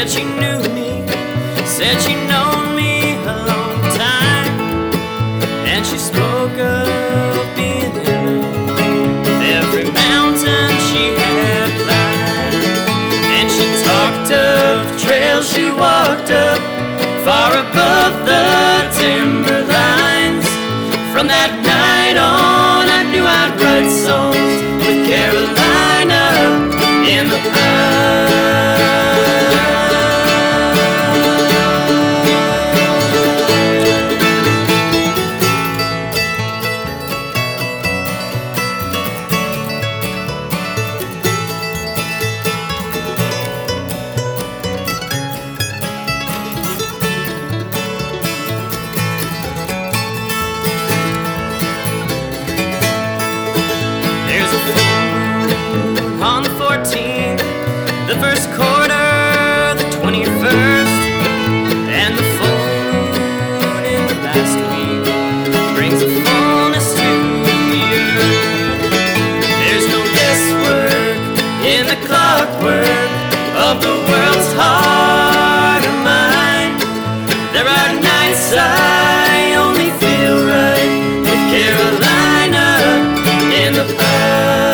said she knew me, said she'd known me a long time, and she spoke of being in love with every mountain she had climbed. And she talked of trails she walked up far above the timberlines. From that night on, I knew I'd write songs with Carolina in the pines. On the 14th, the first quarter, the 21st, and the full moon in the last week brings a fullness to the earth. There's no guesswork in the clockwork of the world's heart or mind. There are nights I only feel right with Carolina in the pines.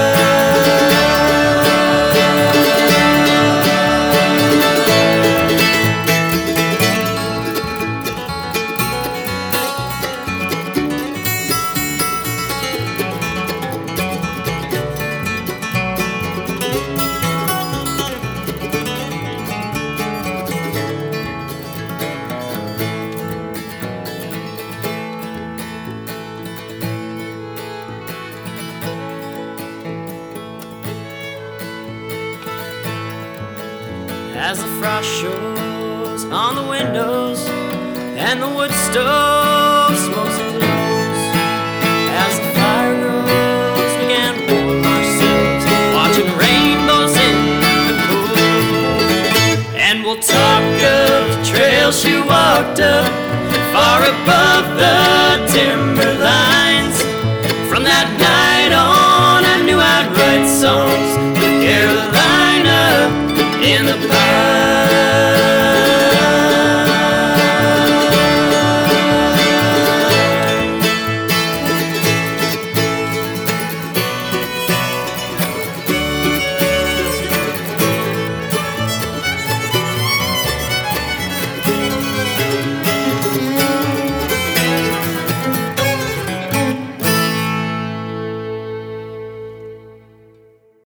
As the frost shows on the windows and the wood stove smokes and glows, as the fire grows, began warm ourselves, watching rainbows in the cool. And we'll talk of the trail she walked up far above the timberlines. From that night on, I knew I'd write songs with Carolina in the pines.